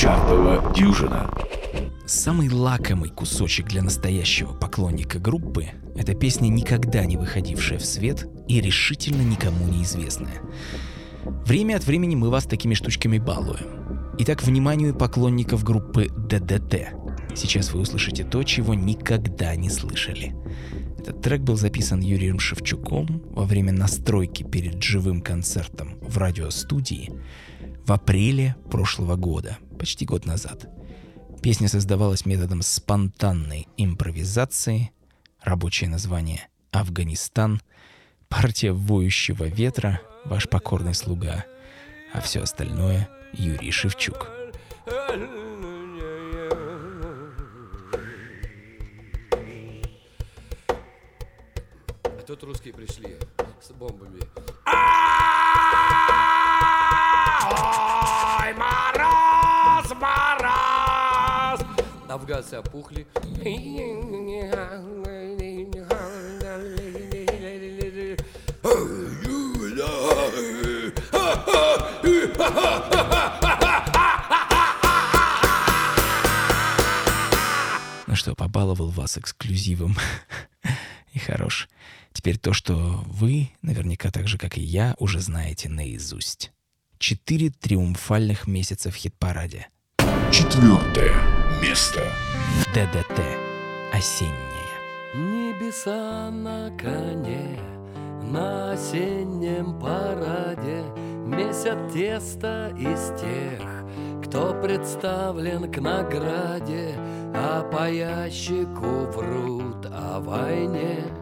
Чертова дюжина. Самый лакомый кусочек для настоящего поклонника группы — это песня, никогда не выходившая в свет и решительно никому неизвестная. Время от времени мы вас такими штучками балуем. Итак, вниманию поклонников группы ДДТ. Сейчас вы услышите то, чего никогда не слышали. Этот трек был записан Юрием Шевчуком во время настройки перед живым концертом в радиостудии в апреле прошлого года, почти год назад. Песня создавалась методом спонтанной импровизации, рабочее название «Афганистан», партия «Воющего ветра», ваш покорный слуга, а все остальное — Юрий Шевчук. А тут русские пришли с бомбами. Ой, мороз, мороз! Афганцы опухли. Ну что, побаловал вас эксклюзивом. И хорош. Теперь то, что вы, наверняка так же, как и я, уже знаете наизусть. 4 триумфальных месяца в хит-параде. 4 место. ДДТ. Осенняя. Небеса на коне, на осеннем параде месят тесто из тех, кто представлен к награде, а по ящику врут о войне.